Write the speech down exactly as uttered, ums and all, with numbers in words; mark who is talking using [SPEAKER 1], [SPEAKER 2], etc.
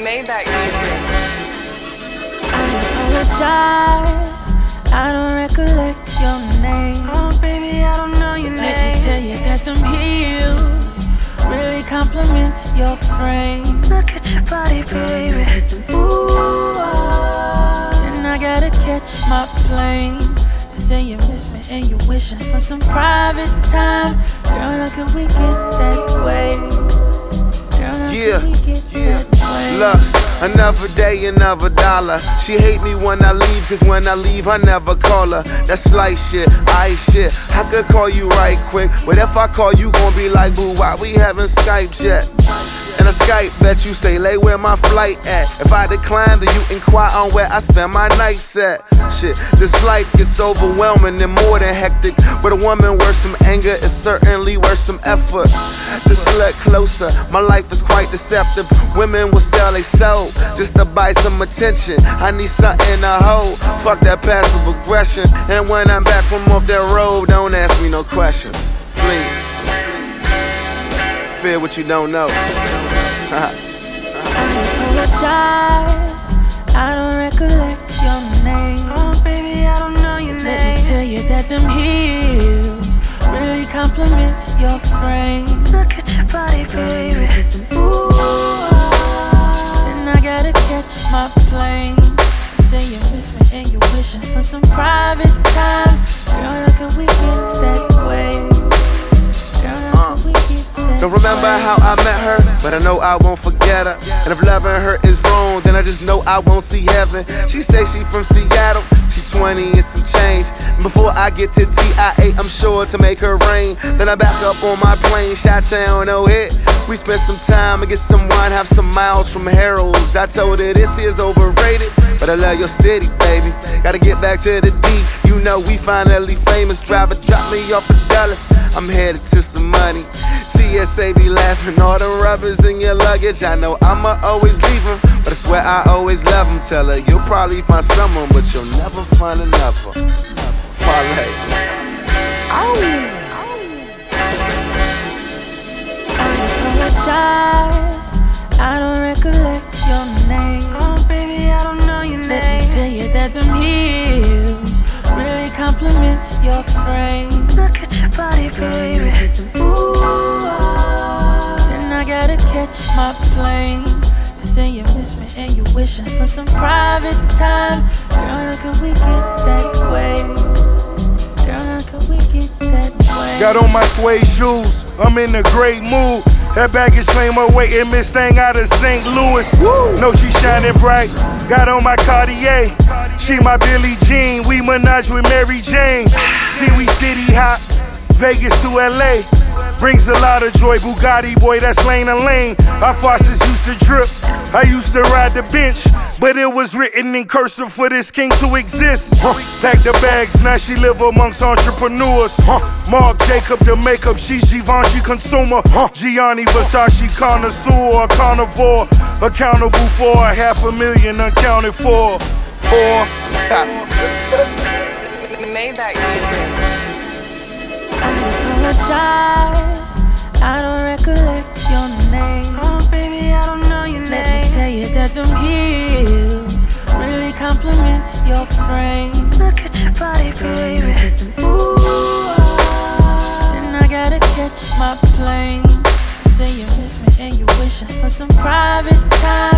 [SPEAKER 1] Maybach music.
[SPEAKER 2] I apologize, I don't recollect your name.
[SPEAKER 1] Oh baby, I don't know your
[SPEAKER 2] Let
[SPEAKER 1] name.
[SPEAKER 2] Let me tell you that them heels really compliment your frame.
[SPEAKER 1] Look at your body, baby.
[SPEAKER 2] Ooh, ah. Then I gotta catch my plane. You say you miss me and you're wishing for some private time. Girl, how could we get that way? Girl, how
[SPEAKER 3] Yeah,
[SPEAKER 2] could we get
[SPEAKER 3] yeah.
[SPEAKER 2] that way?
[SPEAKER 3] Look, another day, another dollar. She hate me when I leave, cause when I leave, I never call her. That's slight shit, I shit. I could call you right quick, but if I call you, gon' be like, boo, why we haven't Skype yet? And a Skype bet you say, lay where my flight at. If I decline, then you inquire on where I spend my nights at. Shit, this life gets overwhelming and more than hectic. But a woman worth some anger is certainly worth some effort. Just look closer, my life is quite deceptive. Women will sell they soul just to buy some attention. I need something to hold, fuck that passive aggression. And when I'm back from off that road, don't ask me no questions, please. Fear what you don't know.
[SPEAKER 2] I apologize, I don't recollect your name.
[SPEAKER 1] Oh baby, I don't know your
[SPEAKER 2] Let
[SPEAKER 1] name.
[SPEAKER 2] me tell you that them heels really compliment your frame.
[SPEAKER 1] Look at your body, baby.
[SPEAKER 2] Ooh, ah. Then I gotta catch my plane. You say you miss me and you're wishing for some private time. Girl, how could we get that way? Girl, how could we get that
[SPEAKER 3] Don't remember
[SPEAKER 2] way?
[SPEAKER 3] how I met her, but I know I won't forget her. And if loving her is wrong, then I just know I won't see heaven. She say she from Seattle, she twenty and some change. And before I get to T I A, I'm sure to make her rain. Then I back up on my plane, Chi-Town, no hit. We spent some time and get some wine, have some miles from Harold's. I told her this is overrated, but I love your city, baby. Gotta get back to the D. You know we finally famous. Driver drop me off at Dallas. I'm headed to some money. T S A be laughing, all the rubbers in your luggage. I know I'ma always leave them, but I swear I always love them. Tell her you'll probably find someone, but you'll never find another. Parlay. Ow.
[SPEAKER 2] I apologize, I don't recollect your name.
[SPEAKER 1] Oh baby, I don't know your
[SPEAKER 2] Let
[SPEAKER 1] name.
[SPEAKER 2] me tell you that them heels really compliment your frame.
[SPEAKER 1] Look at your body, baby.
[SPEAKER 2] Ooh, ah. Then I gotta catch my plane. You say you miss me and you're wishing for some private time. Girl, how could we get that way? Girl, how could we get that way?
[SPEAKER 4] Got on my suede shoes, I'm in a great mood. That baggage claim awaiting Miss Thing out of Saint Louis. Woo. Know she shining bright. Got on my Cartier. She my Billie Jean. We menage with Mary Jane. See, we city hop. Vegas to L A. Brings a lot of joy. Bugatti boy, that's lane to lane. Our faucets used to drip. I used to ride the bench, but it was written in cursive for this king to exist. Huh. Pack the bags, now she live amongst entrepreneurs. Huh. Marc Jacob, the makeup, she Givenchy consumer. Huh. Gianni Versace connoisseur, carnivore. Accountable for a half a million uncounted for. Or
[SPEAKER 1] Maybach music.
[SPEAKER 2] I apologize, I don't recollect your name.
[SPEAKER 1] Oh baby, I don't know your
[SPEAKER 2] Let
[SPEAKER 1] name.
[SPEAKER 2] me tell you that them heels really compliment your frame.
[SPEAKER 1] Look at your body, baby.
[SPEAKER 2] Ooh, ah. Then I gotta catch my plane. You say you miss me and you're wishing for some private time.